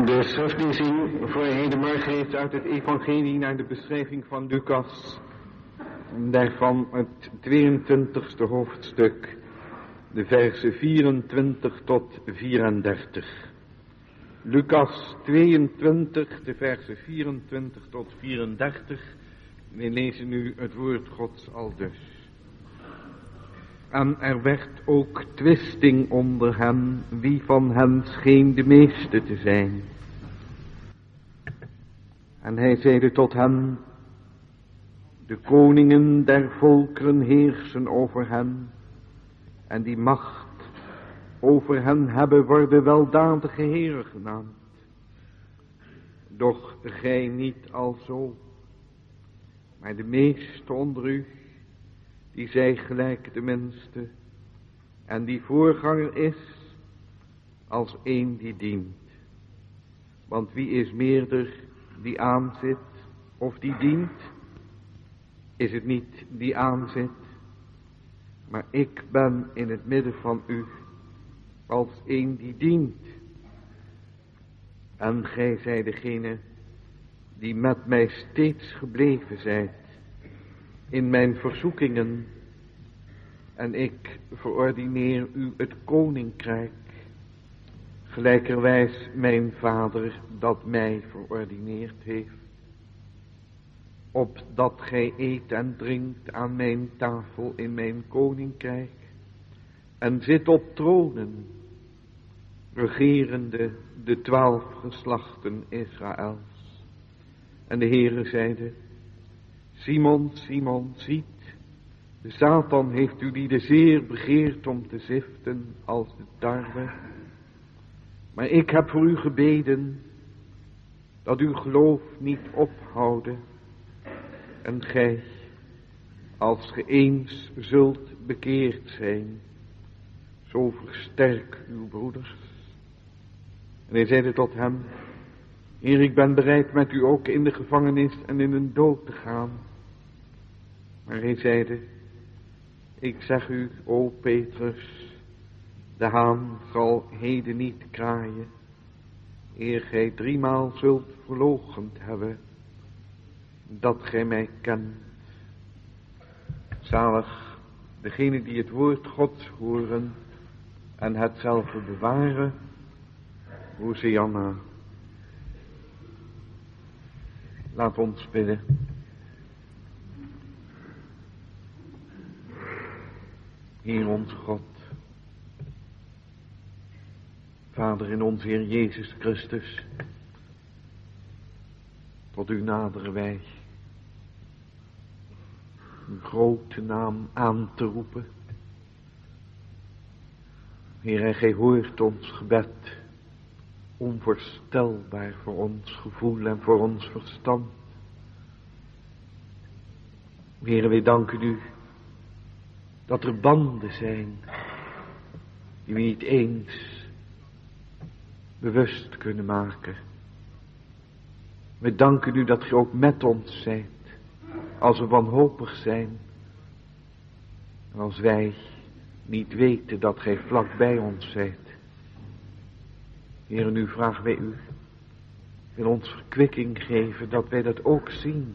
De schriftlezing voor hedenmorgen is uit het evangelie naar de beschrijving van Lucas. Daarvan het 22e hoofdstuk, de versen 24 tot 34. Lucas 22, de versen 24 tot 34. We lezen nu het woord Gods aldus. En er werd ook twisting onder hen, wie van hen scheen de meeste te zijn. En hij zeide tot hen: de koningen der volkeren heersen over hen, en die macht over hen hebben worden weldadige heren genaamd. Doch gij niet alzo, maar de meeste onder u, die zij gelijk de minste, en die voorganger is, als een die dient. Want wie is meerder die aanzit, of die dient? Is het niet die aanzit? Maar ik ben in het midden van u, als een die dient. En gij zijt degene, die met mij steeds gebleven zijt, in mijn verzoekingen, en ik verordineer u het koninkrijk, gelijkerwijs mijn vader dat mij verordineerd heeft, opdat gij eet en drinkt aan mijn tafel in mijn koninkrijk, en zit op tronen, regerende de 12 geslachten Israëls. En de Heere zeide: Simon, Simon, ziet, de Satan heeft u die zeer begeerd om te ziften als de tarwe. Maar ik heb voor u gebeden, dat uw geloof niet ophouden. En gij, als ge eens zult bekeerd zijn, zo versterk uw broeders. En hij zeide tot hem: Heer, ik ben bereid met u ook in de gevangenis en in de dood te gaan. Maar hij zeide: ik zeg u, o Petrus, de haan zal heden niet kraaien, eer gij 3-maal zult verloochend hebben, dat gij mij kent. Zalig degene die het woord Gods horen en hetzelfde bewaren. Hosianna. Laat ons bidden. Heer ons God, Vader in onze Heer Jezus Christus, tot u naderen wij, uw grote naam aan te roepen. Heer, en gij hoort ons gebed, onvoorstelbaar voor ons gevoel en voor ons verstand. Heer, wij danken u dat er banden zijn die we niet eens bewust kunnen maken. We danken u dat gij ook met ons zijt, als we wanhopig zijn. En als wij niet weten dat gij vlak bij ons zijt. Heer, nu vragen wij u, wil ons verkwikking geven dat wij dat ook zien.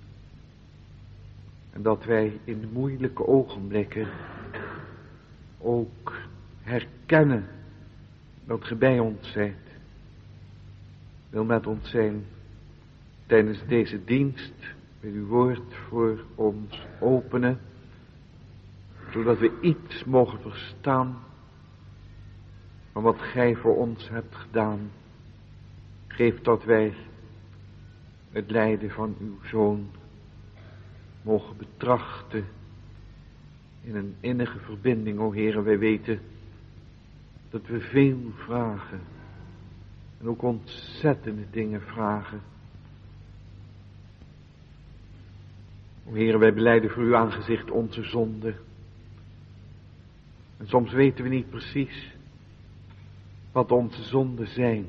En dat wij in de moeilijke ogenblikken ook herkennen dat gij bij ons zijt. Wil met ons zijn tijdens deze dienst, wil uw woord voor ons openen, zodat we iets mogen verstaan van wat gij voor ons hebt gedaan. Geef dat wij het lijden van uw Zoon mogen betrachten in een innige verbinding, o Heere. Wij weten dat we veel vragen en ook ontzettende dingen vragen. O Heere, wij belijden voor uw aangezicht onze zonde. En soms weten we niet precies wat onze zonden zijn.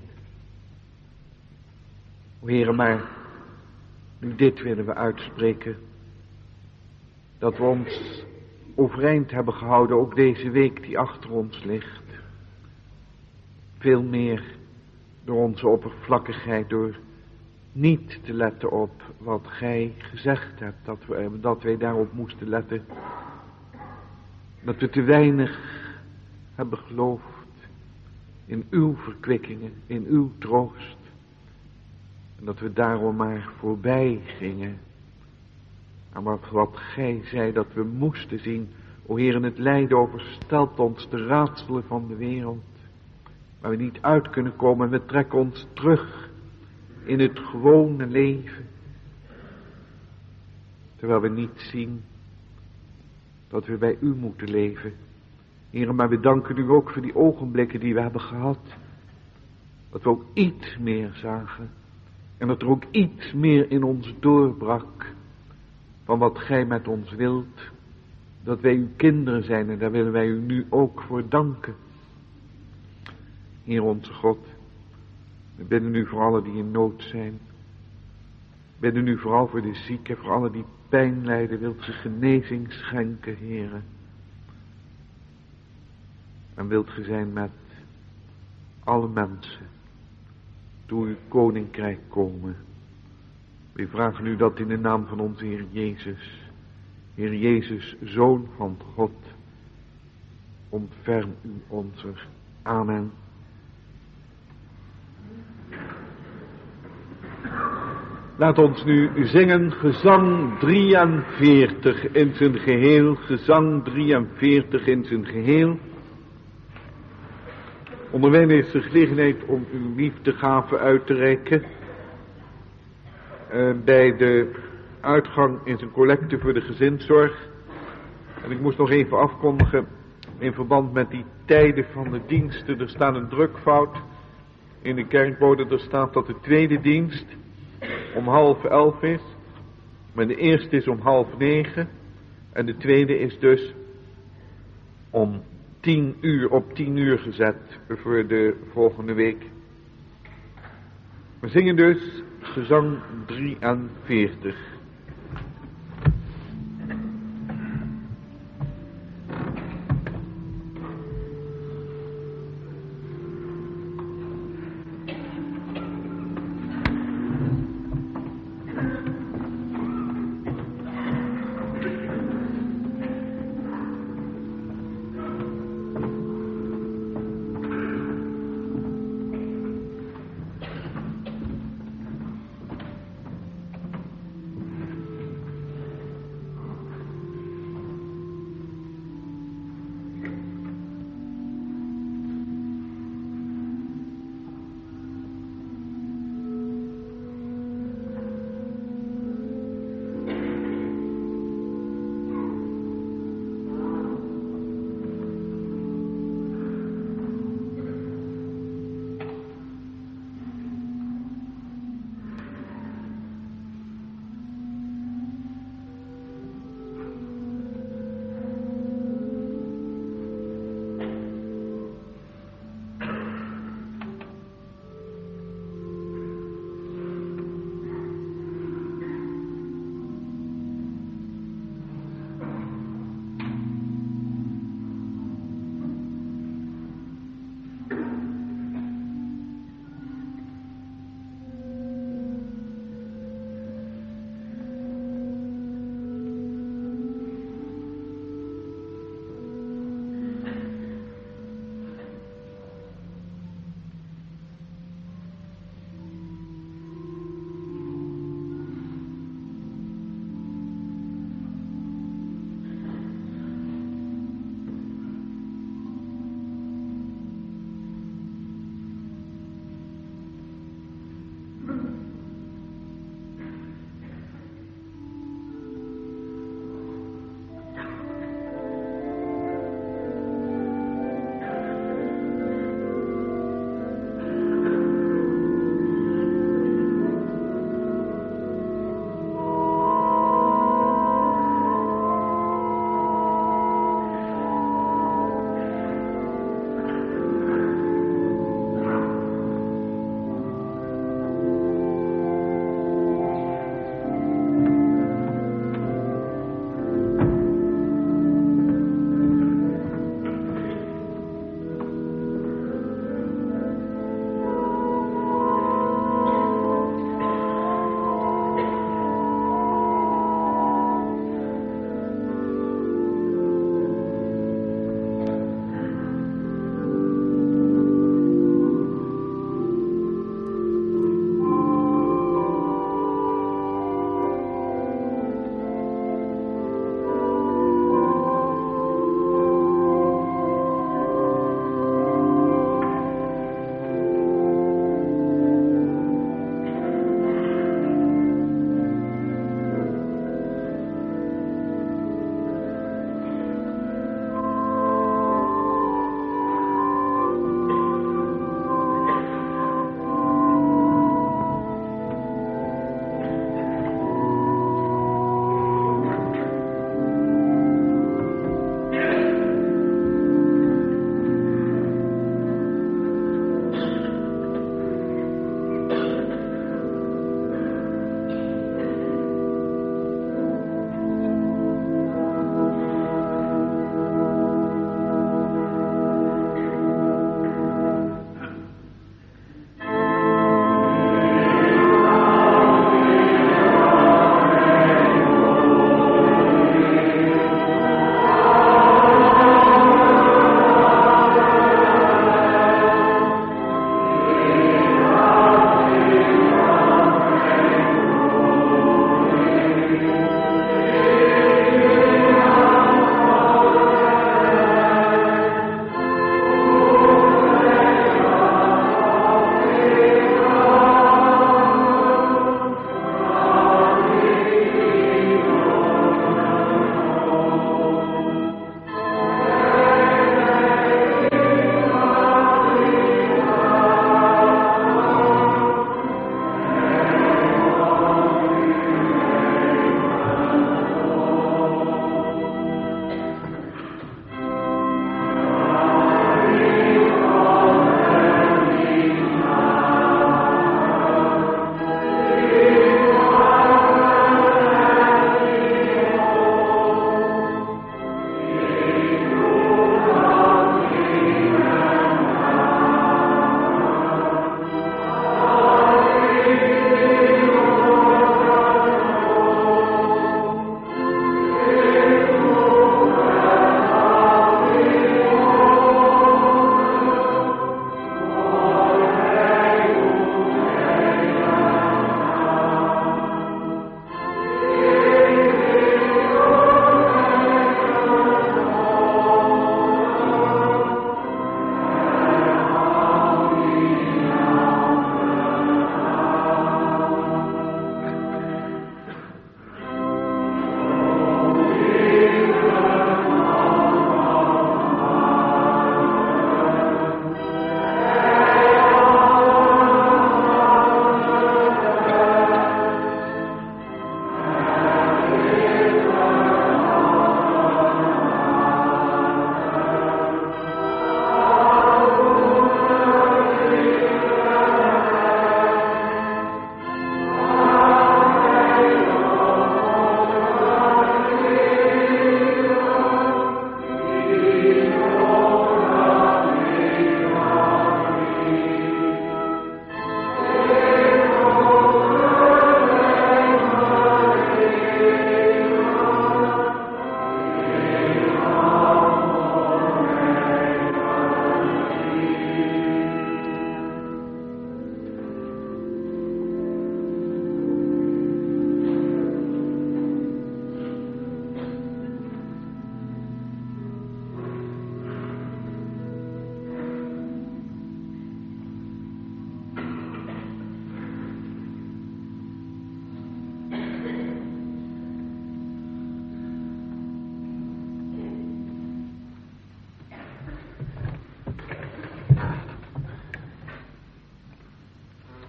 O Heere, maar nu dit willen we uitspreken, dat we ons overeind hebben gehouden, ook deze week die achter ons ligt. Veel meer door onze oppervlakkigheid, door niet te letten op wat gij gezegd hebt, dat wij daarop moesten letten. Dat we te weinig hebben geloofd in uw verkwikkingen, in uw troost. En dat we daarom maar voorbij gingen aan wat gij zei dat we moesten zien. O Heer, in het lijden overstelt ons de raadselen van de wereld, waar we niet uit kunnen komen, en we trekken ons terug in het gewone leven, terwijl we niet zien dat we bij u moeten leven. Heer, maar we danken u ook voor die ogenblikken die we hebben gehad, dat we ook iets meer zagen en dat er ook iets meer in ons doorbrak van wat gij met ons wilt, dat wij uw kinderen zijn, en daar willen wij u nu ook voor danken. Heer onze God, we bidden u voor allen die in nood zijn. We bidden u vooral voor de zieken, voor allen die pijn lijden, wilt ge genezing schenken, Heere. En wilt ge zijn met alle mensen, door uw koninkrijk komen. We vragen u dat in de naam van onze Heer Jezus. Heer Jezus, Zoon van God, ontferm u onzer. Amen. Laat ons nu zingen gezang 43 in zijn geheel, gezang 43 in zijn geheel. Onderwijl is de gelegenheid om uw liefdegave uit te reiken. Bij de uitgang is een collecte voor de gezinszorg. En ik moest nog even afkondigen in verband met die tijden van de diensten. Er staat een drukfout in de kerkbode. Er staat dat de tweede dienst om 10:30 is. Maar de eerste is om 8:30. En de tweede is dus om 10 uur, op 10 uur gezet voor de volgende week. We zingen dus gezang 43.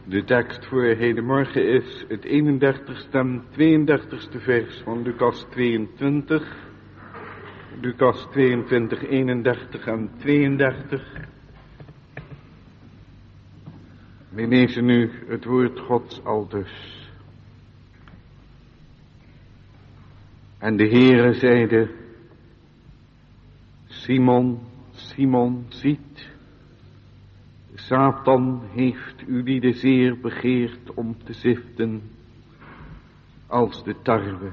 De tekst voor hedenmorgen is het 31ste en 32ste vers van Lucas 22. Lucas 22, 31 en 32. We lezen nu het woord Gods aldus. En de Heere zeide: Simon, Simon, ziet, Satan heeft ulieden zeer begeerd om te ziften als de tarwe.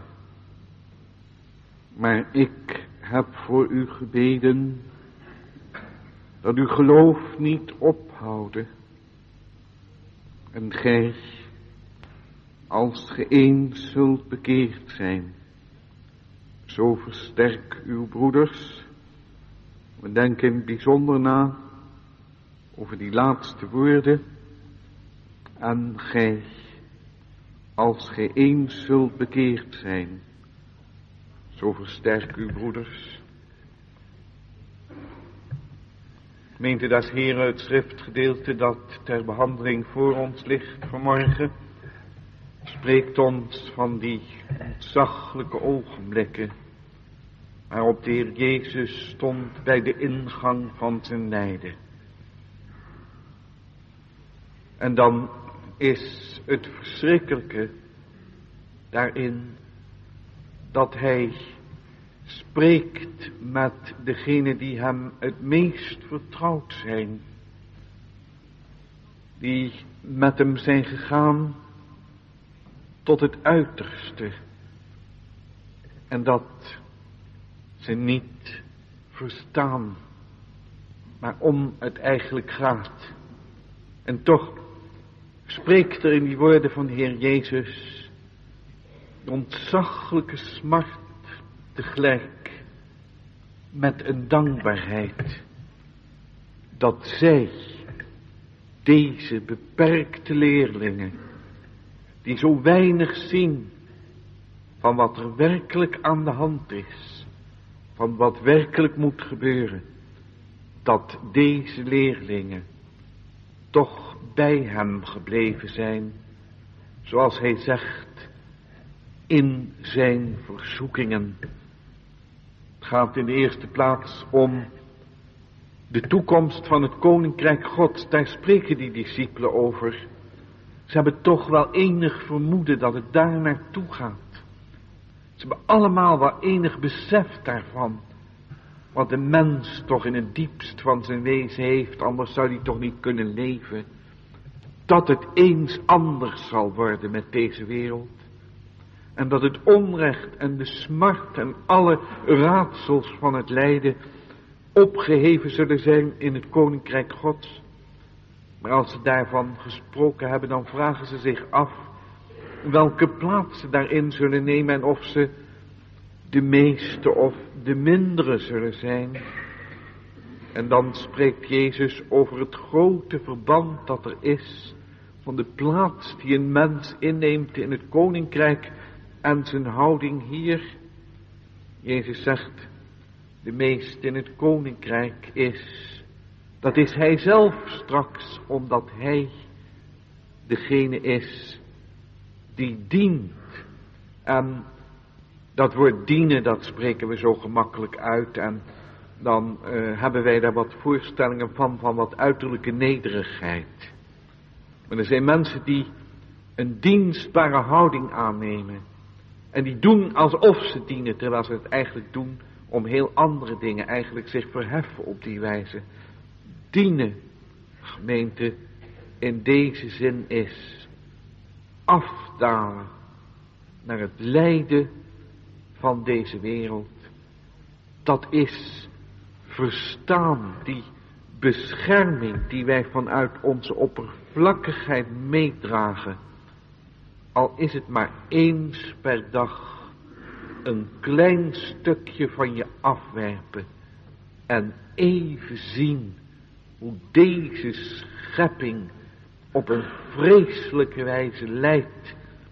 Maar ik heb voor u gebeden dat uw geloof niet ophouden. En gij, als ge eens zult bekeerd zijn, zo versterk uw broeders. We denken in het bijzonder na over die laatste woorden. En gij, als gij eens zult bekeerd zijn, zo versterk uw broeders. Gemeente des Heren, het schriftgedeelte dat ter behandeling voor ons ligt vanmorgen, spreekt ons van die ontzaglijke ogenblikken waarop de Heer Jezus stond bij de ingang van zijn lijden. En dan is het verschrikkelijke daarin dat hij spreekt met degenen die hem het meest vertrouwd zijn. Die met hem zijn gegaan tot het uiterste. En dat ze niet verstaan waarom het eigenlijk gaat. En toch spreekt er in die woorden van de Heer Jezus de ontzaglijke smart tegelijk met een dankbaarheid dat zij, deze beperkte leerlingen, die zo weinig zien van wat er werkelijk aan de hand is, van wat werkelijk moet gebeuren, dat deze leerlingen toch bij hem gebleven zijn, zoals hij zegt, in zijn verzoekingen. Het gaat in de eerste plaats om de toekomst van het koninkrijk Gods. Daar spreken die discipelen over. Ze hebben toch wel enig vermoeden dat het daar naartoe gaat. Ze hebben allemaal wel enig besef daarvan. Wat de mens toch in het diepst van zijn wezen heeft, anders zou hij toch niet kunnen leven. Dat het eens anders zal worden met deze wereld. En dat het onrecht en de smart en alle raadsels van het lijden opgeheven zullen zijn in het koninkrijk Gods. Maar als ze daarvan gesproken hebben, dan vragen ze zich af welke plaats ze daarin zullen nemen en of ze de meeste of de mindere zullen zijn. En dan spreekt Jezus over het grote verband dat er is van de plaats die een mens inneemt in het koninkrijk en zijn houding hier. Jezus zegt, de meest in het koninkrijk is, dat is hij zelf straks, omdat hij degene is die dient. En dat woord dienen, dat spreken we zo gemakkelijk uit en dan hebben wij daar wat voorstellingen van wat uiterlijke nederigheid. Maar er zijn mensen die een dienstbare houding aannemen. En die doen alsof ze dienen, terwijl ze het eigenlijk doen om heel andere dingen, eigenlijk zich verheffen op die wijze. Dienen, gemeente, in deze zin is afdalen naar het lijden van deze wereld. Dat is verstaan, die bescherming die wij vanuit onze oppervlakkigheid meedragen. Al is het maar eens per dag een klein stukje van je afwerpen en even zien hoe deze schepping op een vreselijke wijze lijdt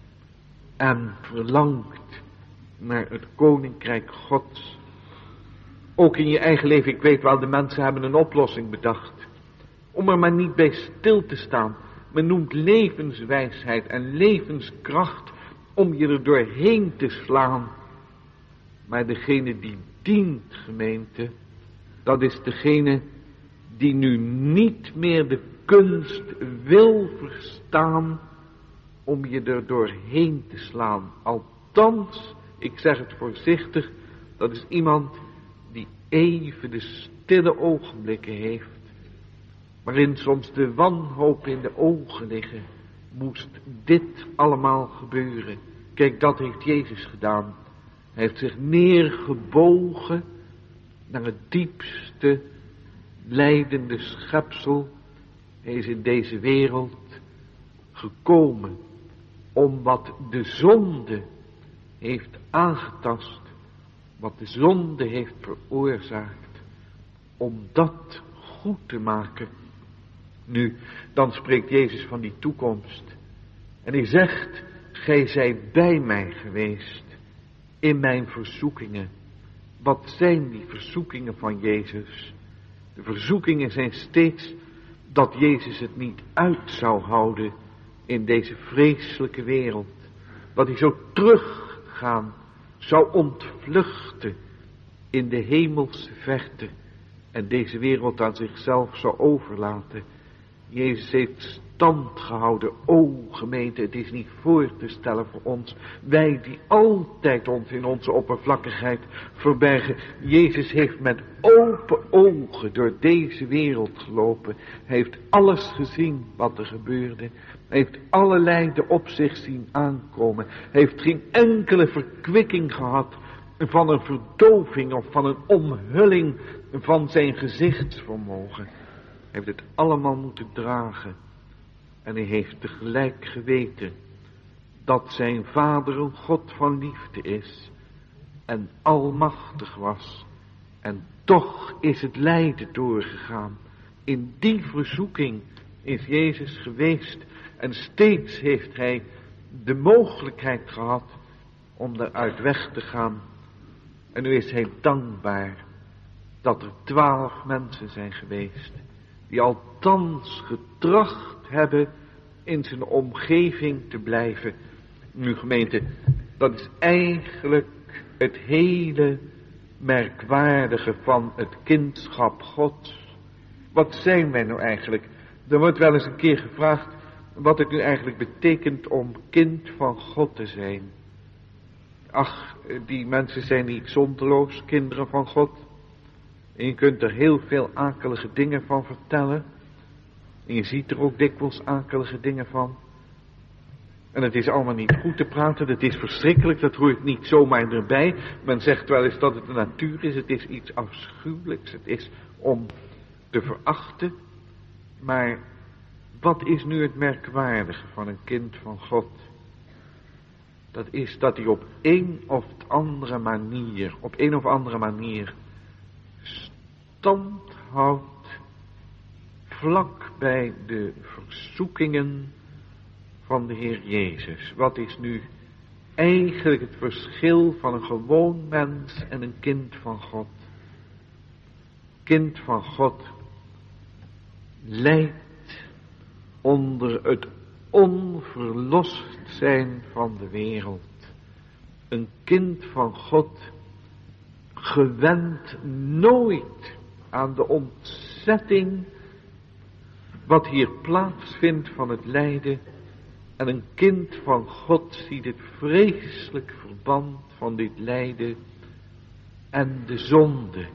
en verlangt naar het koninkrijk Gods. Ook in je eigen leven, ik weet wel, de mensen hebben een oplossing bedacht. Om er maar niet bij stil te staan. Men noemt levenswijsheid en levenskracht om je er doorheen te slaan. Maar degene die dient, gemeente, dat is degene die nu niet meer de kunst wil verstaan om je er doorheen te slaan. Althans, ik zeg het voorzichtig, dat is iemand die even de stille ogenblikken heeft, waarin soms de wanhoop in de ogen liggen. Moest dit allemaal gebeuren? Kijk, dat heeft Jezus gedaan. Hij heeft zich neergebogen naar het diepste lijdende schepsel. Hij is in deze wereld gekomen om wat de zonde heeft aangetast, wat de zonde heeft veroorzaakt, om dat goed te maken. Nu, dan spreekt Jezus van die toekomst. En hij zegt, gij zijt bij mij geweest in mijn verzoekingen. Wat zijn die verzoekingen van Jezus? De verzoekingen zijn steeds dat Jezus het niet uit zou houden in deze vreselijke wereld. Dat hij zou teruggaan, zou ontvluchten in de hemelse verte en deze wereld aan zichzelf zou overlaten. Jezus heeft stand gehouden. O gemeente, het is niet voor te stellen voor ons. Wij die altijd ons in onze oppervlakkigheid verbergen. Jezus heeft met open ogen door deze wereld gelopen. Hij heeft alles gezien wat er gebeurde. Hij heeft alle lijden op zich zien aankomen. Hij heeft geen enkele verkwikking gehad van een verdoving of van een omhulling van zijn gezichtsvermogen. Hij heeft het allemaal moeten dragen. En hij heeft tegelijk geweten dat zijn vader een God van liefde is en almachtig was. En toch is het lijden doorgegaan. In die verzoeking is Jezus geweest en steeds heeft hij de mogelijkheid gehad om eruit weg te gaan. En nu is hij dankbaar dat er 12 mensen zijn geweest die althans getracht hebben in zijn omgeving te blijven. Nu gemeente, dat is eigenlijk het hele merkwaardige van het kindschap Gods. Wat zijn wij nou eigenlijk? Er wordt wel eens een keer gevraagd wat het nu eigenlijk betekent om kind van God te zijn. Ach, die mensen zijn niet zonderloos, kinderen van God. En je kunt er heel veel akelige dingen van vertellen. En je ziet er ook dikwijls akelige dingen van. En het is allemaal niet goed te praten, het is verschrikkelijk, dat hoort niet zomaar erbij. Men zegt wel eens dat het de natuur is, het is iets afschuwelijks, het is om te verachten. Maar wat is nu het merkwaardige van een kind van God? Dat is dat hij op een of andere manier stand houdt vlak bij de verzoekingen van de Heer Jezus. Wat is nu eigenlijk het verschil van een gewoon mens en een kind van God? Kind van God lijdt onder het onverlost zijn van de wereld. Een kind van God gewend nooit aan de ontzetting wat hier plaatsvindt van het lijden. En een kind van God ziet het vreselijk verband van dit lijden en de zonde.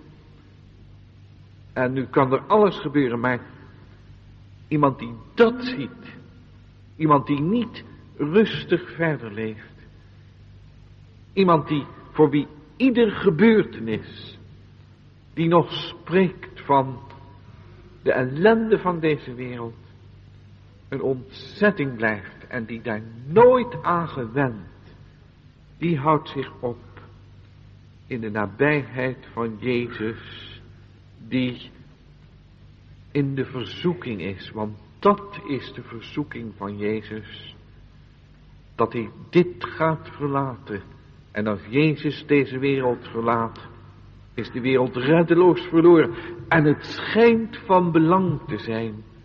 En nu kan er alles gebeuren, maar iemand die dat ziet, iemand die niet rustig verder leeft, iemand die voor wie ieder gebeurtenis die nog spreekt van de ellende van deze wereld een ontzetting blijft en die daar nooit aan gewend, die houdt zich op in de nabijheid van Jezus, die in de verzoeking is, want dat is de verzoeking van Jezus, dat hij dit gaat verlaten. En als Jezus deze wereld verlaat, is de wereld reddeloos verloren. En het schijnt van belang te zijn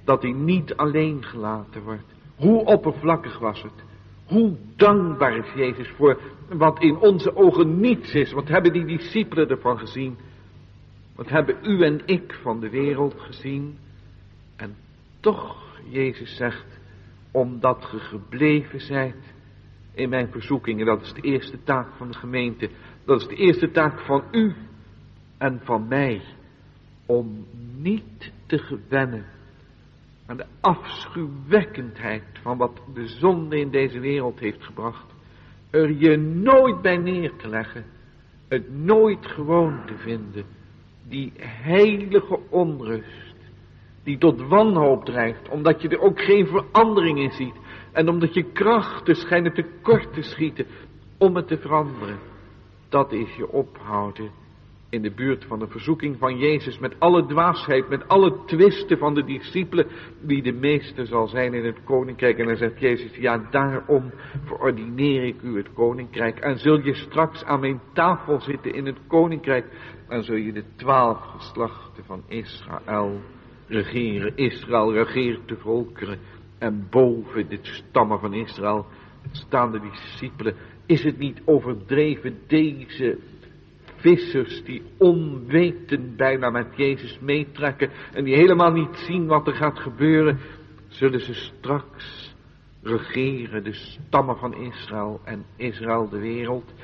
dat hij niet alleen gelaten wordt. Hoe oppervlakkig was het? Hoe dankbaar is Jezus voor wat in onze ogen niets is? Wat hebben die discipelen ervan gezien? Wat hebben u en ik van de wereld gezien? En toch, Jezus zegt, omdat ge gebleven zijt in mijn verzoekingen. Dat is de eerste taak van de gemeente. Dat is de eerste taak van u en van mij. Om niet te gewennen aan de afschuwwekkendheid van wat de zonde in deze wereld heeft gebracht. Er je nooit bij neer te leggen. Het nooit gewoon te vinden. Die heilige onrust. Die tot wanhoop drijft. Omdat je er ook geen verandering in ziet. En omdat je krachten schijnen tekort te schieten om het te veranderen. Dat is je ophouden in de buurt van de verzoeking van Jezus. Met alle dwaasheid, met alle twisten van de discipelen. Wie de meeste zal zijn in het koninkrijk. En dan zegt Jezus, ja, daarom verordineer ik u het koninkrijk. En zul je straks aan mijn tafel zitten in het koninkrijk. Dan zul je de 12 geslachten van Israël regeren. Israël regeert de volkeren. En boven de stammen van Israël staan de discipelen. Is het niet overdreven, deze vissers die onwetend bijna met Jezus meetrekken en die helemaal niet zien wat er gaat gebeuren, zullen ze straks regeren, de stammen van Israël en Israël de wereld.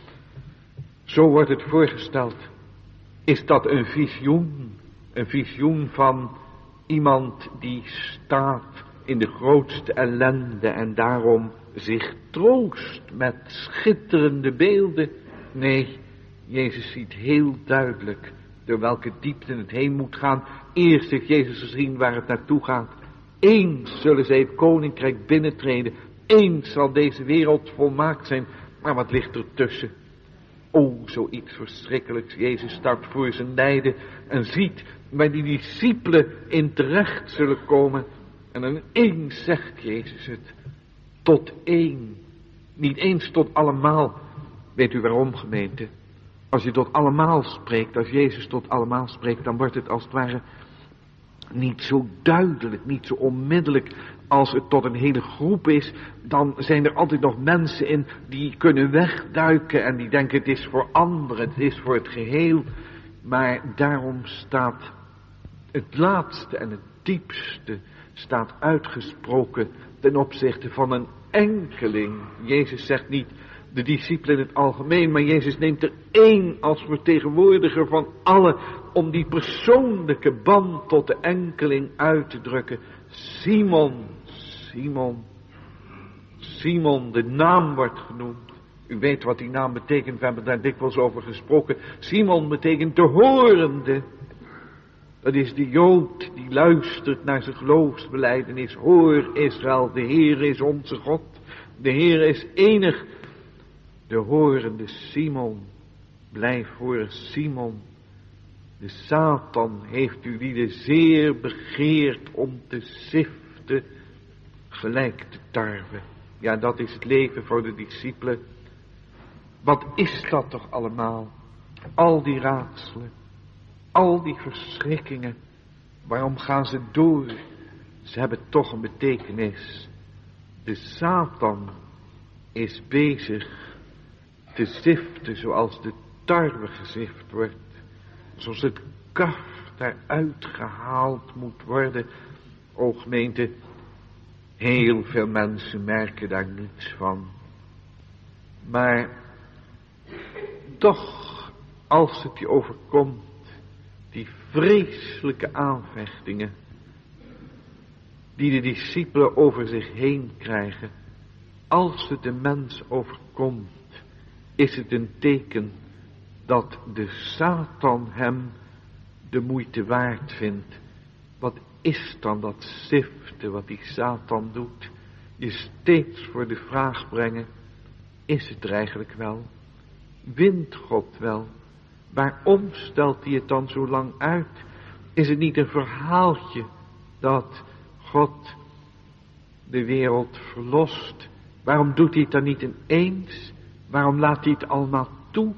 Zo wordt het voorgesteld. Is dat een visioen? Een visioen van iemand die staat in de grootste ellende en daarom zich troost met schitterende beelden? Nee, Jezus ziet heel duidelijk door welke diepte het heen moet gaan. Eerst heeft Jezus gezien waar het naartoe gaat. Eens zullen zij het koninkrijk binnentreden. Eens zal deze wereld volmaakt zijn. Maar wat ligt er tussen? O, zoiets verschrikkelijks. Jezus staat voor zijn lijden en ziet waar die discipelen in terecht zullen komen. En dan eens zegt Jezus het. Tot één. Niet eens tot allemaal. Weet u waarom, gemeente? Als je tot allemaal spreekt, als Jezus tot allemaal spreekt, dan wordt het als het ware niet zo duidelijk, niet zo onmiddellijk. Als het tot een hele groep is, dan zijn er altijd nog mensen in die kunnen wegduiken en die denken het is voor anderen, het is voor het geheel. Maar daarom staat het laatste en het diepste staat uitgesproken ten opzichte van een enkeling. Jezus zegt niet de discipelen in het algemeen, maar Jezus neemt er één als vertegenwoordiger van allen om die persoonlijke band tot de enkeling uit te drukken. Simon, Simon, Simon, de naam wordt genoemd. U weet wat die naam betekent, we hebben daar dikwijls over gesproken. Simon betekent de horende. Dat is de Jood die luistert naar zijn geloofsbelijdenis. Hoor Israël, de Heer is onze God. De Heer is enig. De horende Simon, blijf horen Simon. De Satan heeft u lieden zeer begeerd om te siften, gelijk de tarwe. Ja, dat is het leven voor de discipelen. Wat is dat toch allemaal? Al die raadselen, al die verschrikkingen. Waarom gaan ze door? Ze hebben toch een betekenis. De Satan is bezig te ziften zoals de tarwe gezift wordt. Zoals het kaf daaruit gehaald moet worden. O gemeente, heel veel mensen merken daar niets van. Maar toch, als het je overkomt, die vreselijke aanvechtingen die de discipelen over zich heen krijgen, als het de mens overkomt, is het een teken dat de Satan hem de moeite waard vindt. Wat is dan dat ziften wat die Satan doet? Je steeds voor de vraag brengen, is het er eigenlijk wel? Wint God wel? Waarom stelt hij het dan zo lang uit? Is het niet een verhaaltje dat God de wereld verlost? Waarom doet hij het dan niet ineens? Waarom laat hij het allemaal toe?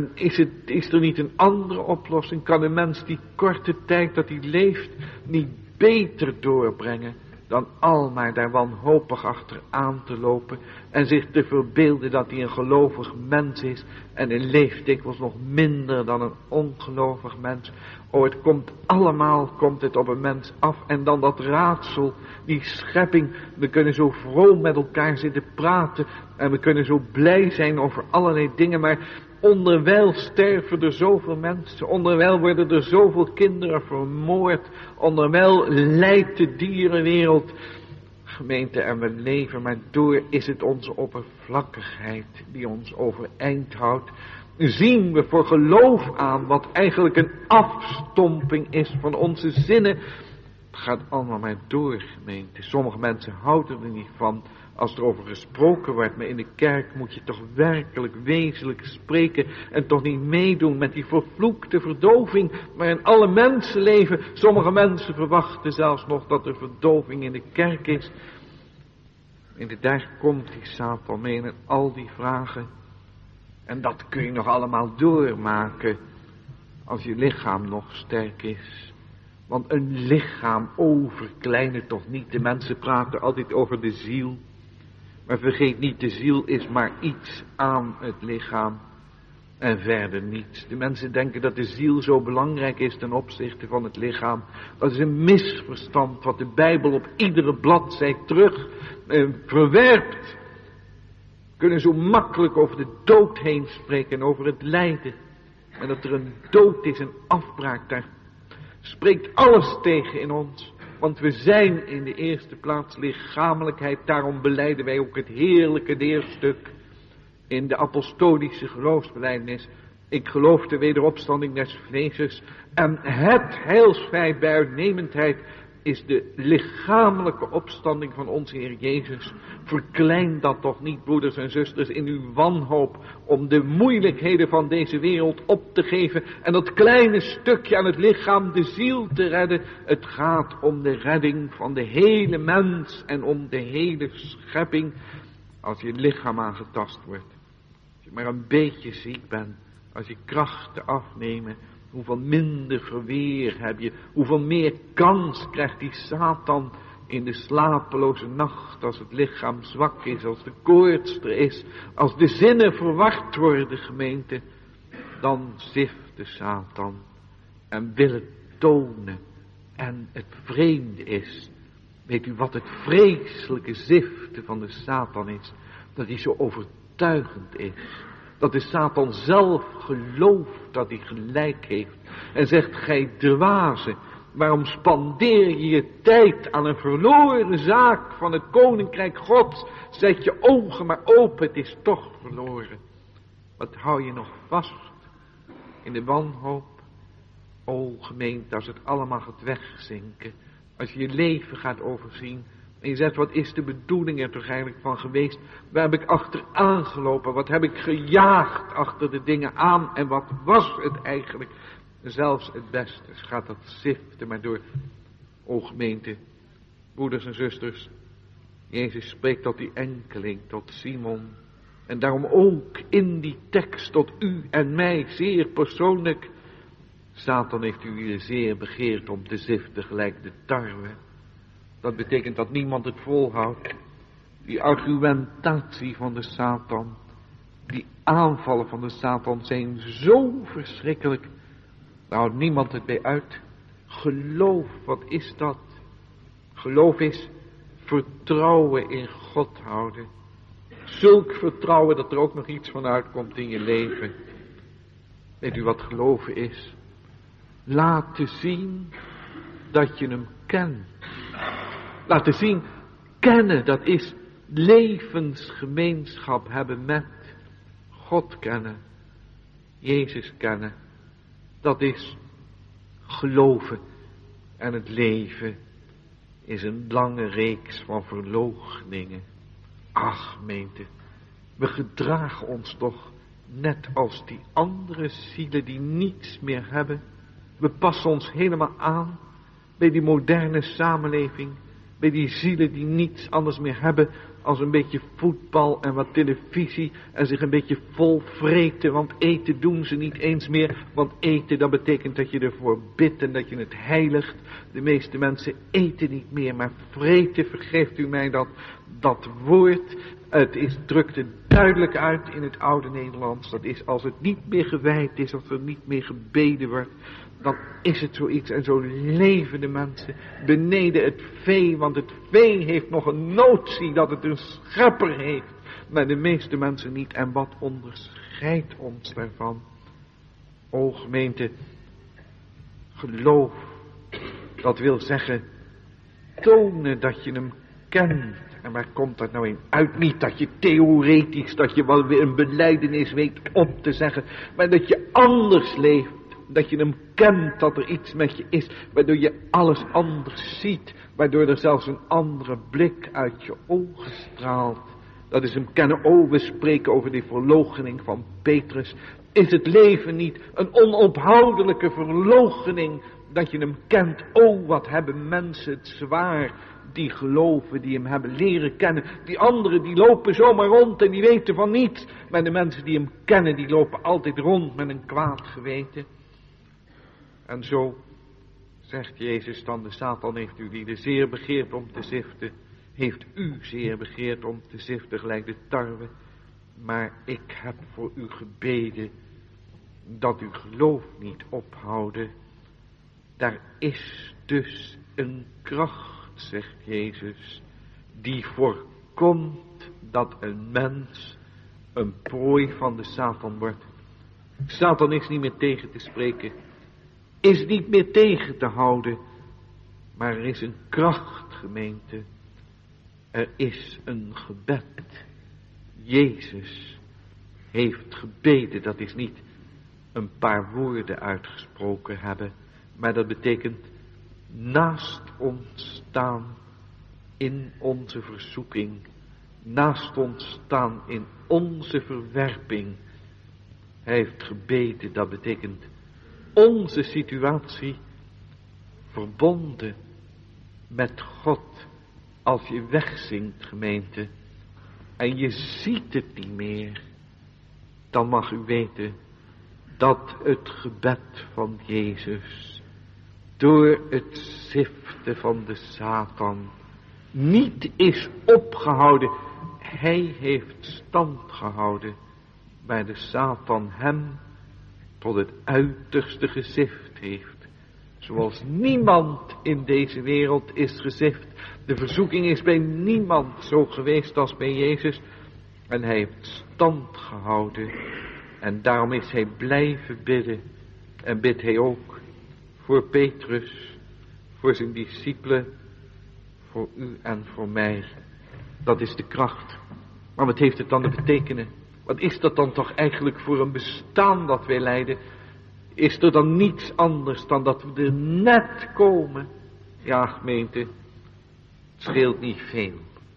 Is er niet een andere oplossing? Kan een mens die korte tijd dat hij leeft niet beter doorbrengen dan al maar daar wanhopig achteraan te lopen en zich te verbeelden dat hij een gelovig mens is en hij leeft dikwijls nog minder dan een ongelovig mens. Het komt allemaal op een mens af en dan dat raadsel, die schepping. We kunnen zo vroom met elkaar zitten praten en we kunnen zo blij zijn over allerlei dingen, maar onderwijl sterven er zoveel mensen, onderwijl worden er zoveel kinderen vermoord, onderwijl lijdt de dierenwereld. Gemeente, en we leven maar door, is het onze oppervlakkigheid die ons overeind houdt. Zien we voor geloof aan wat eigenlijk een afstomping is van onze zinnen. Het gaat allemaal maar door, gemeente. Sommige mensen houden er niet van als er over gesproken wordt, maar in de kerk moet je toch werkelijk wezenlijk spreken en toch niet meedoen met die vervloekte verdoving waarin alle mensen leven. Sommige mensen verwachten zelfs nog dat er verdoving in de kerk is. En daar komt die Satan mee en al die vragen. En dat kun je nog allemaal doormaken als je lichaam nog sterk is. Want een lichaam verkleinen toch niet. De mensen praten altijd over de ziel. Maar vergeet niet, de ziel is maar iets aan het lichaam. En verder niets. De mensen denken dat de ziel zo belangrijk is ten opzichte van het lichaam. Dat is een misverstand wat de Bijbel op iedere bladzij terug verwerpt. We kunnen zo makkelijk over de dood heen spreken, over het lijden. En dat er een dood is, een afbraak, daar spreekt alles tegen in ons. Want we zijn in de eerste plaats lichamelijkheid, daarom belijden wij ook het heerlijke leerstuk in de apostolische geloofsbelijdenis. Ik geloof de wederopstanding des vleeses en het heilsfeit bij uitnemendheid is de lichamelijke opstanding van onze Heer Jezus. Verklein dat toch niet, broeders en zusters, in uw wanhoop om de moeilijkheden van deze wereld op te geven en dat kleine stukje aan het lichaam, de ziel, te redden. Het gaat om de redding van de hele mens en om de hele schepping. Als je lichaam aangetast wordt, als je maar een beetje ziek bent, als je krachten afnemen, hoeveel minder verweer heb je, hoeveel meer kans krijgt die Satan in de slapeloze nacht, als het lichaam zwak is, als de koorts er is, als de zinnen verward worden, gemeente. Dan zift de Satan en wil het tonen. En het vreemde is, weet u wat het vreselijke ziften van de Satan is? Dat hij zo overtuigend is. Dat de Satan zelf gelooft dat hij gelijk heeft. En zegt, gij dwazen, waarom spandeer je je tijd aan een verloren zaak van het koninkrijk Gods? Zet je ogen maar open, het is toch verloren. Wat hou je nog vast in de wanhoop? O gemeente, als het allemaal gaat wegzinken, als je je leven gaat overzien en je zegt, wat is de bedoeling er toch eigenlijk van geweest? Waar heb ik achteraan gelopen? Wat heb ik gejaagd achter de dingen aan? En wat was het eigenlijk? Zelfs het beste gaat dat ziften maar door. O gemeente, broeders en zusters, Jezus spreekt tot die enkeling, tot Simon. En daarom ook in die tekst tot u en mij zeer persoonlijk. Satan heeft u zeer begeerd om te ziften gelijk de tarwe. Dat betekent dat niemand het volhoudt. Die argumentatie van de Satan, die aanvallen van de Satan zijn zo verschrikkelijk. Daar houdt niemand het bij uit. Geloof, wat is dat? Geloof is vertrouwen in God houden. Zulk vertrouwen dat er ook nog iets van uitkomt in je leven. Weet u wat geloven is? Laten zien dat je hem kent. Laten zien, kennen, dat is levensgemeenschap hebben met God kennen. Jezus kennen. Dat is geloven. En het leven is een lange reeks van verloocheningen. Ach, gemeente, we gedragen ons toch net als die andere zielen die niets meer hebben. We passen ons helemaal aan bij die moderne samenleving, bij die zielen die niets anders meer hebben als een beetje voetbal en wat televisie en zich een beetje vol vreten, want eten doen ze niet eens meer, want eten dat betekent dat je ervoor bidt en dat je het heiligt. De meeste mensen eten niet meer, maar vreten, vergeeft u mij dat woord, drukt het duidelijk uit in het oude Nederlands. Dat is als het niet meer gewijd is, als er niet meer gebeden wordt, dan is het zoiets. En zo leven de mensen beneden het vee, want het vee heeft nog een notie dat het een schepper heeft, maar de meeste mensen niet. En wat onderscheidt ons daarvan? O gemeente, geloof, dat wil zeggen tonen dat je hem kent. En waar komt dat nou in uit? Niet dat je theoretisch, dat je wel weer een belijdenis weet op te zeggen, maar dat je anders leeft. Dat je hem kent, dat er iets met je is, waardoor je alles anders ziet, waardoor er zelfs een andere blik uit je ogen straalt. Dat is hem kennen. Oh, we spreken over die verloochening van Petrus. Is het leven niet een onophoudelijke verloochening, dat je hem kent? Oh, wat hebben mensen het zwaar, die geloven, die hem hebben leren kennen. Die anderen, die lopen zomaar rond en die weten van niets. Maar de mensen die hem kennen, die lopen altijd rond met een kwaad geweten. En zo zegt Jezus dan, de Satan heeft u die zeer begeerd om te ziften, heeft u zeer begeerd om te ziften, gelijk de tarwe. Maar ik heb voor u gebeden, dat uw geloof niet ophouden. Daar is dus een kracht, zegt Jezus, die voorkomt dat een mens een prooi van de Satan wordt. Satan is niet meer tegen te spreken, is niet meer tegen te houden, maar er is een kracht, gemeente. Er is een gebed. Jezus heeft gebeden, dat is niet een paar woorden uitgesproken hebben, maar dat betekent naast ons staan in onze verzoeking, naast ons staan in onze verwerping. Hij heeft gebeden, dat betekent onze situatie verbonden met God. Als je wegzinkt, gemeente, en je ziet het niet meer, dan mag u weten dat het gebed van Jezus door het ziften van de Satan niet is opgehouden. Hij heeft stand gehouden, waar de Satan hem tot het uiterste gezift heeft. Zoals niemand in deze wereld is gezift. De verzoeking is bij niemand zo geweest als bij Jezus. En hij heeft stand gehouden. En daarom is hij blijven bidden. En bidt hij ook voor Petrus, voor zijn discipelen, voor u en voor mij. Dat is de kracht. Maar wat heeft het dan te betekenen? Wat is dat dan toch eigenlijk voor een bestaan dat wij leiden? Is er dan niets anders dan dat we er net komen? Ja, gemeente, het scheelt niet veel.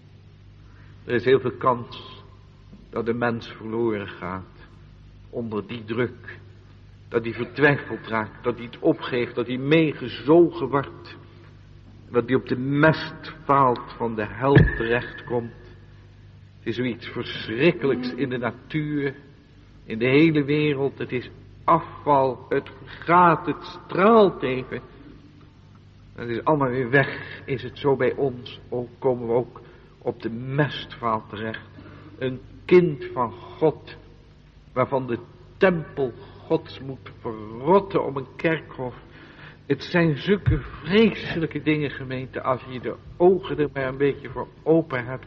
Er is heel veel kans dat de mens verloren gaat onder die druk. Dat hij vertwijfeld raakt, dat hij het opgeeft, dat hij meegezogen wordt. Dat hij op de mestvaalt van de hel terechtkomt. Het is zoiets verschrikkelijks in de natuur, in de hele wereld. Het is afval, het gaat, het straalt even. Het is allemaal weer weg. Is het zo bij ons, ook komen we ook op de mestvaal terecht. Een kind van God, waarvan de tempel Gods moet verrotten om een kerkhof. Het zijn zulke vreselijke dingen, gemeente, als je de ogen er maar een beetje voor open hebt.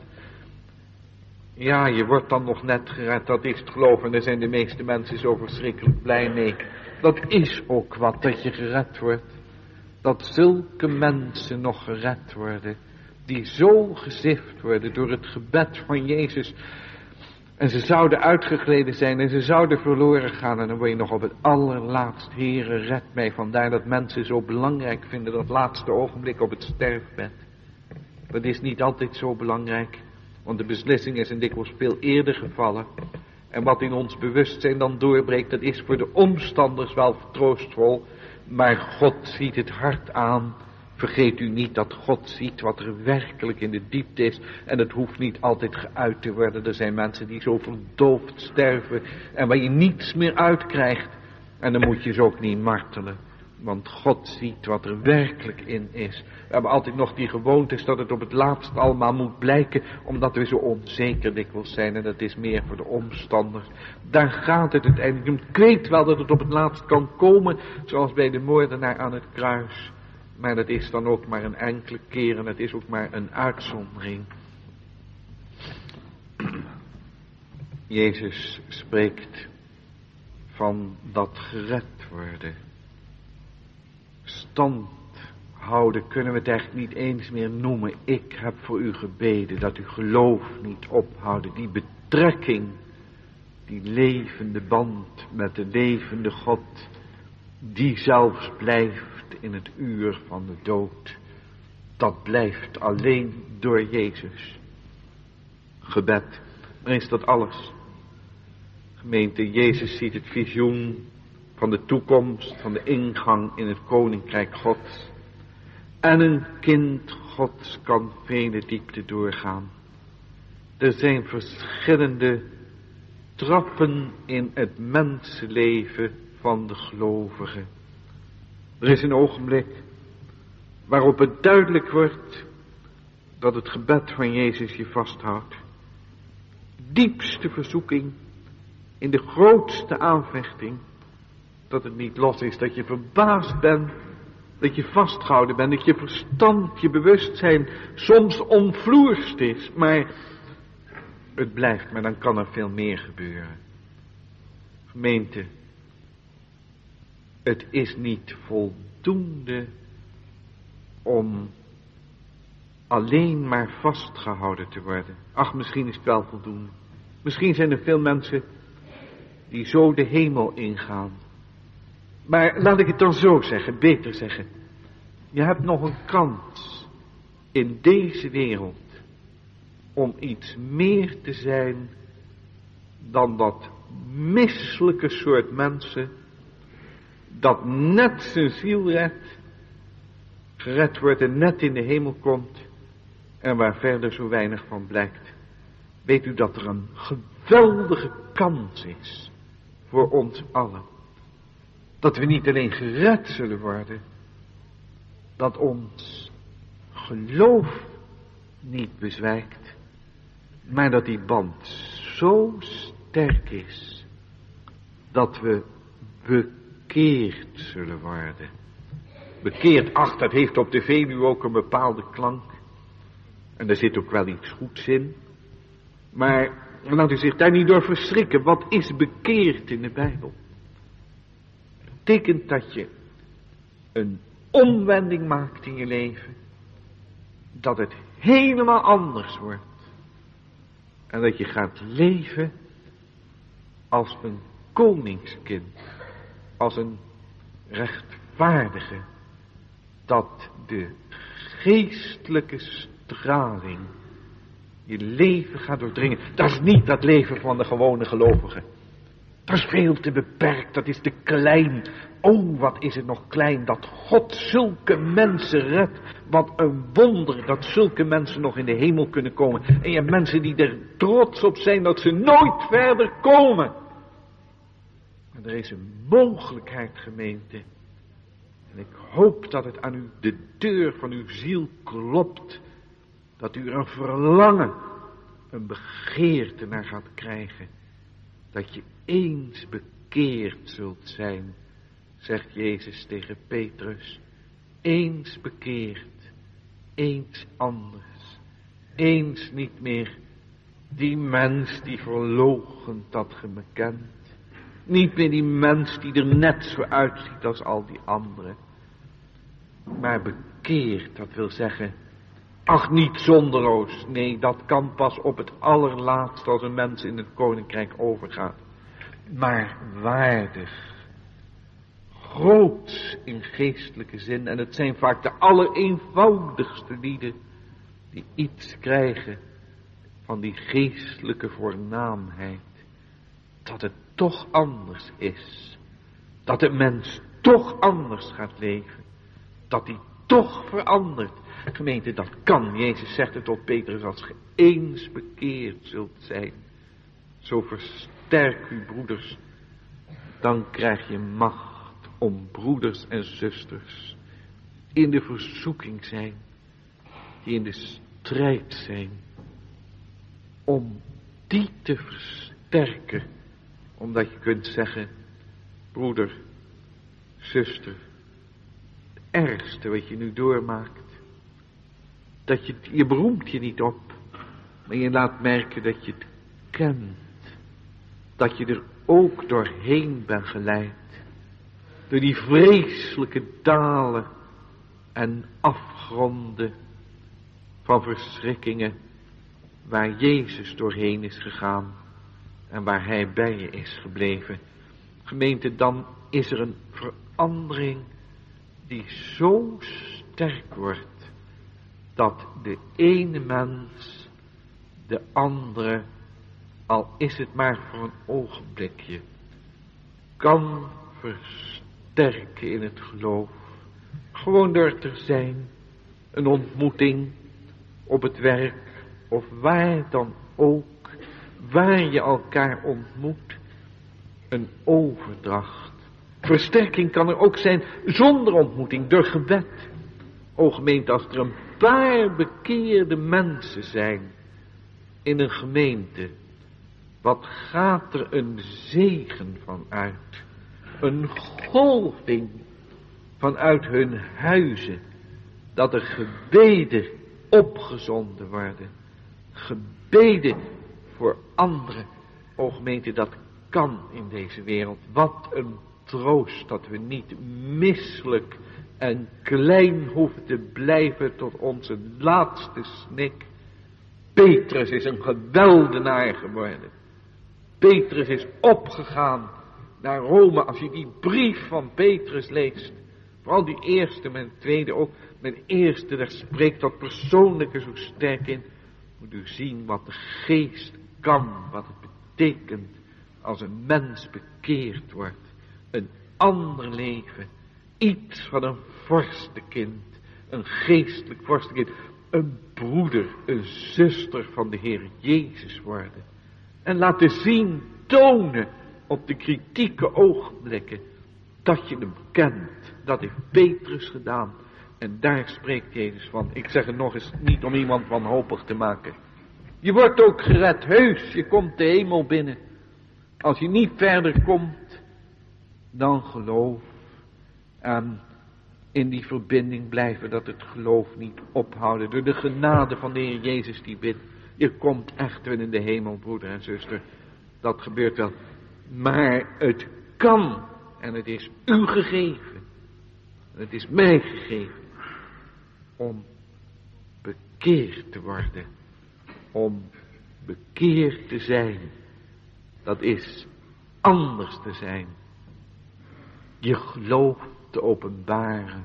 Ja, je wordt dan nog net gered, dat is het geloof, en daar zijn de meeste mensen zo verschrikkelijk blij mee. Dat is ook wat, dat je gered wordt. Dat zulke mensen nog gered worden, die zo gezift worden door het gebed van Jezus. En ze zouden uitgegleden zijn en ze zouden verloren gaan. En dan word je nog op het allerlaatst, Heere, red mij. Vandaar dat mensen zo belangrijk vinden, dat laatste ogenblik op het sterfbed. Dat is niet altijd zo belangrijk, want de beslissing is dikwijls veel eerder gevallen. En wat in ons bewustzijn dan doorbreekt, dat is voor de omstanders wel troostvol. Maar God ziet het hart aan Vergeet u niet dat God ziet wat er werkelijk in de diepte is. En het hoeft niet altijd geuit te worden. Er zijn mensen die zo verdoofd sterven en waar je niets meer uitkrijgt. En dan moet je ze ook niet martelen. Want God ziet wat er werkelijk in is. We hebben altijd nog die gewoontes dat het op het laatst allemaal moet blijken. Omdat we zo onzeker dikwijls zijn. En dat is meer voor de omstanders. Daar gaat het uiteindelijk om. Ik weet wel dat het op het laatst kan komen. Zoals bij de moordenaar aan het kruis. Maar dat is dan ook maar een enkele keer. En het is ook maar een uitzondering. Jezus spreekt van dat gered worden. Stand houden kunnen we het echt niet eens meer noemen. Ik heb voor u gebeden dat uw geloof niet ophouden. Die betrekking, die levende band met de levende God, die zelfs blijft in het uur van de dood. Dat blijft alleen door Jezus. Gebed, maar is dat alles? Gemeente, Jezus ziet het visioen van de toekomst, van de ingang in het koninkrijk Gods. En een kind Gods kan vele diepte doorgaan. Er zijn verschillende trappen in het mensenleven van de gelovigen. Er is een ogenblik waarop het duidelijk wordt dat het gebed van Jezus je vasthoudt. Diepste verzoeking, in de grootste aanvechting, dat het niet los is, dat je verbaasd bent, dat je vastgehouden bent, dat je verstand, je bewustzijn soms omvloerst is, maar het blijft, maar dan kan er veel meer gebeuren. Gemeente, het is niet voldoende om alleen maar vastgehouden te worden. Ach, misschien is het wel voldoende. Misschien zijn er veel mensen die zo de hemel ingaan. Maar laat ik het dan zo zeggen, beter zeggen. Je hebt nog een kans in deze wereld om iets meer te zijn dan dat misselijke soort mensen dat net zijn ziel redt, gered wordt en net in de hemel komt en waar verder zo weinig van blijkt. Weet u dat er een geweldige kans is voor ons allen. Dat we niet alleen gered zullen worden, dat ons geloof niet bezwijkt, maar dat die band zo sterk is, dat we bekeerd zullen worden. Bekeerd, ach, dat heeft op de Veluwe ook een bepaalde klank. En daar zit ook wel iets goeds in. Maar laat u zich daar niet door verschrikken. Wat is bekeerd in de Bijbel? Het betekent dat je een omwending maakt in je leven. Dat het helemaal anders wordt. En dat je gaat leven als een koningskind. Als een rechtvaardige. Dat de geestelijke straling je leven gaat doordringen. Dat is niet dat leven van de gewone gelovigen. Dat is veel te beperkt, dat is te klein. Oh, wat is het nog klein dat God zulke mensen redt. Wat een wonder dat zulke mensen nog in de hemel kunnen komen. En je hebt mensen die er trots op zijn dat ze nooit verder komen. Maar er is een mogelijkheid, gemeente. En ik hoop dat het aan u de deur van uw ziel klopt. Dat u er een verlangen, een begeerte naar gaat krijgen. Dat je eens bekeerd zult zijn, zegt Jezus tegen Petrus. Eens bekeerd, eens anders. Eens niet meer die mens die verloochent dat ge me kent. Niet meer die mens die er net zo uitziet als al die anderen. Maar bekeerd, dat wil zeggen, ach, niet zonderloos. Nee, dat kan pas op het allerlaatst als een mens in het koninkrijk overgaat. Maar waardig. Groots in geestelijke zin. En het zijn vaak de allereenvoudigste lieden die iets krijgen van die geestelijke voornaamheid. Dat het toch anders is. Dat de mens toch anders gaat leven. Dat hij toch verandert. Gemeente, dat kan. Jezus zegt het tot Petrus, als ge eens bekeerd zult zijn, zo versterk uw broeders, dan krijg je macht om broeders en zusters in de verzoeking zijn, die in de strijd zijn, om die te versterken, omdat je kunt zeggen, broeder, zuster, het ergste wat je nu doormaakt, dat je beroemt je niet op, maar je laat merken dat je het kent, dat je er ook doorheen bent geleid, door die vreselijke dalen en afgronden van verschrikkingen, waar Jezus doorheen is gegaan en waar hij bij je is gebleven. Gemeente, dan is er een verandering die zo sterk wordt, dat de ene mens de andere, al is het maar voor een ogenblikje, kan versterken in het geloof. Gewoon door te zijn, een ontmoeting op het werk of waar dan ook, waar je elkaar ontmoet, een overdracht. Versterking kan er ook zijn zonder ontmoeting, door gebed. O gemeente, als er een paar bekeerde mensen zijn in een gemeente, wat gaat er een zegen van uit? Een golving vanuit hun huizen, dat er gebeden opgezonden worden. Gebeden voor anderen. O gemeente, dat kan in deze wereld. Wat een troost dat we niet misselijk en klein hoeven te blijven tot onze laatste snik. Petrus is een geweldenaar geworden. Petrus is opgegaan naar Rome. Als je die brief van Petrus leest, vooral die eerste, maar de tweede ook, maar de eerste, daar spreekt dat persoonlijke zo sterk in. Moet u zien wat de geest kan, wat het betekent als een mens bekeerd wordt. Een ander leven, iets van een vorstenkind, een geestelijk vorstenkind, een broeder, een zuster van de Heer Jezus worden. En laten zien, tonen op de kritieke ogenblikken dat je hem kent. Dat heeft Petrus gedaan. En daar spreekt Jezus van. Ik zeg het nog eens, niet om iemand wanhopig te maken. Je wordt ook gered, heus, je komt de hemel binnen. Als je niet verder komt, dan geloof. En in die verbinding blijven, dat het geloof niet ophouden. Door de genade van de Heer Jezus die bidt. Je komt echt weer in de hemel, broeder en zuster. Dat gebeurt wel. Maar het kan. En het is u gegeven. Het is mij gegeven. Om bekeerd te worden. Om bekeerd te zijn. Dat is anders te zijn. Je geloof te openbaren.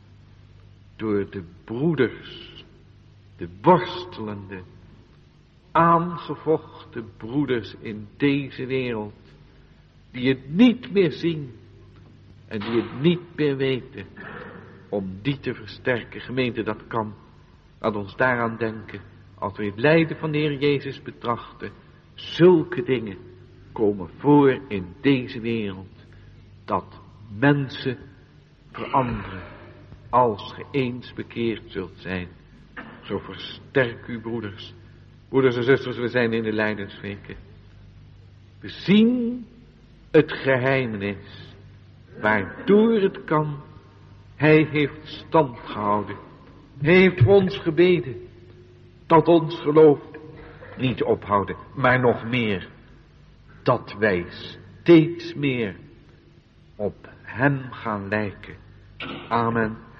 Door de broeders. De worstelende. Aangevochten broeders in deze wereld. Die het niet meer zien. En die het niet meer weten. Om die te versterken. Gemeente, dat kan. Laat ons daaraan denken. Als we het lijden van de Heer Jezus betrachten. Zulke dingen komen voor in deze wereld. Dat mensen veranderen. Als ge eens bekeerd zult zijn. Zo versterk uw broeders. Broeders en zusters, we zijn in de lijdensweken. We zien het geheimenis. Waardoor het kan. Hij heeft stand gehouden. Hij heeft voor ons gebeden. Dat ons geloof niet ophouden. Maar nog meer. Dat wij steeds meer op hem gaan lijken. Amen.